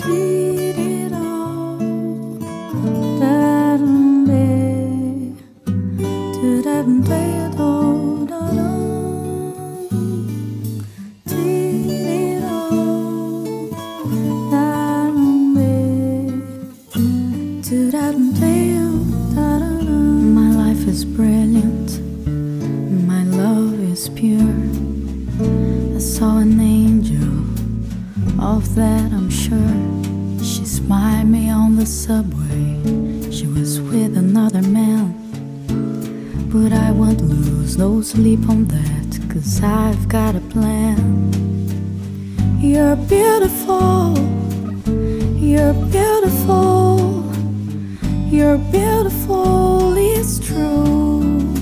My life is brilliant, my love is pure. I saw an angel, of that I'm sure. She smiled me on the subway, she was with another man. But I won't lose no sleep on that, 'cause I've got a plan. You're beautiful, you're beautiful, you're beautiful, it's true.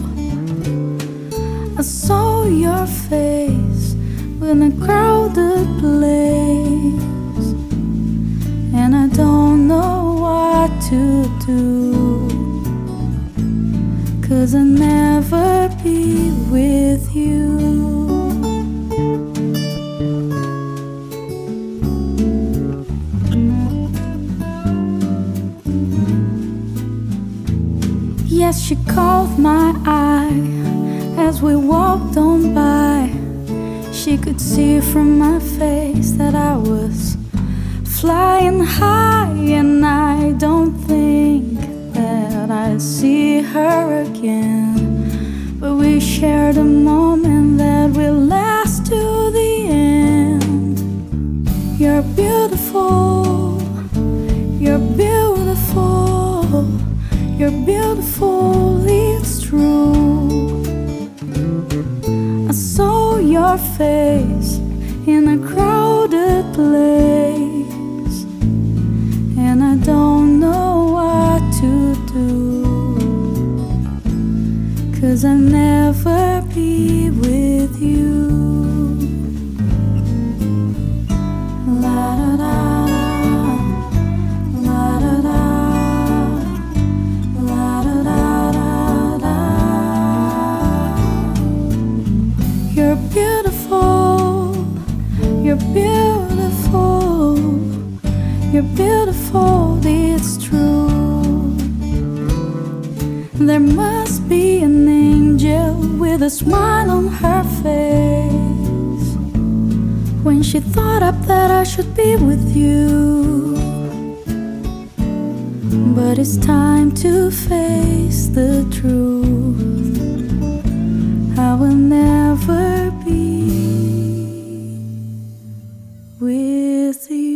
I saw your face in a crowded place, and I don't know what to do, 'cause I'll never be with you. Yes, she caught my eye as we walked on by. She could see from my face that I was flying high, and I don't think that I'll see her again. But we shared a moment that will last to the end. You're beautiful, you're beautiful, you're beautiful, it's true. I saw your face in a crowded place, and I don't know what to do, 'cause I'll never be with you. La da da da, la da da. You're beautiful, you're beautiful, you're beautiful, it's true. There must be an angel with a smile on her face when she thought up that I should be with you. But it's time to face the truth, I will never be with you.